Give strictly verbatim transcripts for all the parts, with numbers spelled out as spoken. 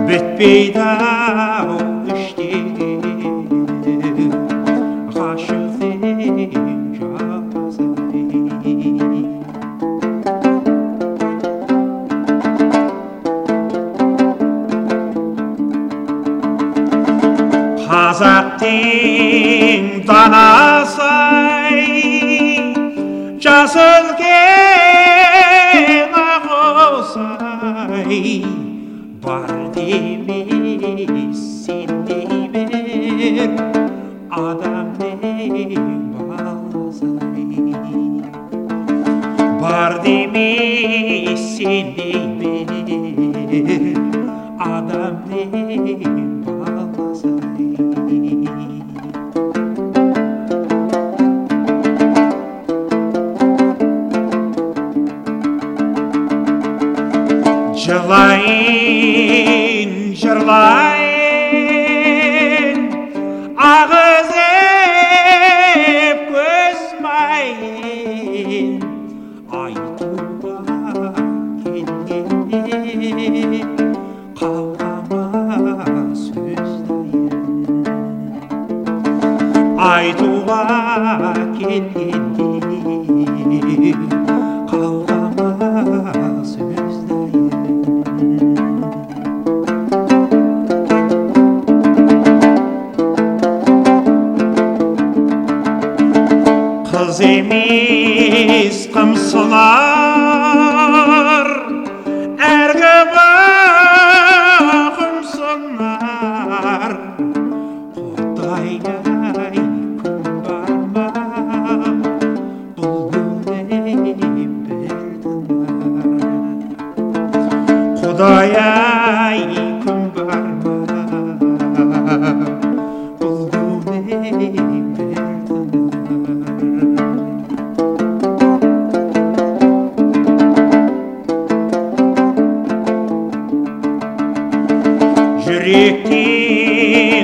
Бітпейді-ау іштен ғашықтың жазы. Қазақтың данасы-ай, жасыл кен ағысы-ай, бар демес сен дей бер, адамның баласы-ай. Бар демес сен дей бер, адамның баласы-ай. Жылайын, жырлайын, ағызып көз майын, айтуға келгенде қалғама сөз дайын. Айтуға келгенде қалғама сөз дайын. Қыз емес қымсынар, әргі бағымсынар. Құдай-ай, күн бар ма, бұл гүлде бір тыңдар. Құдай-ай, күн бар ма, бұл гүлде бір тыңдар. Жүректен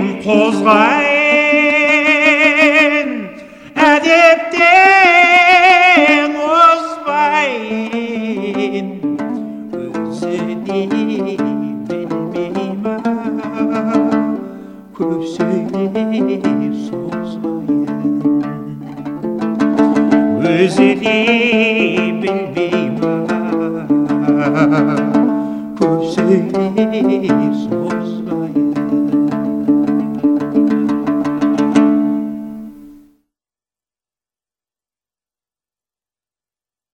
қозғайын, әдептен озбайын, өзі де білмей ма, көп сөйлеп созбайын. Өзі де білмей ма, көп сөйлеп созбайын.